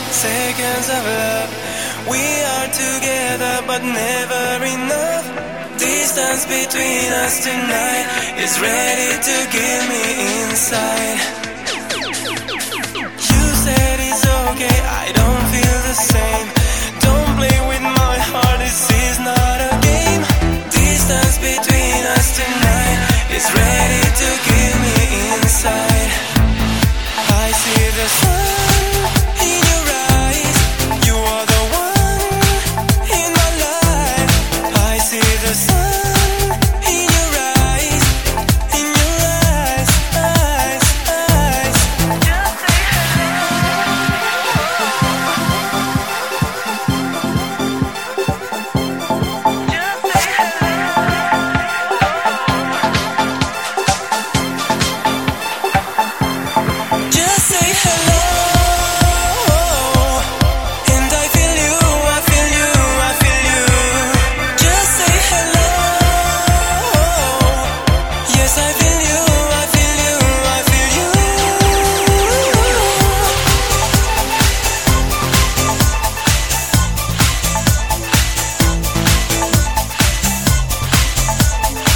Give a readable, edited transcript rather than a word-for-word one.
Seconds of love. We are together but never enough. Distance between us tonight is ready to give me inside.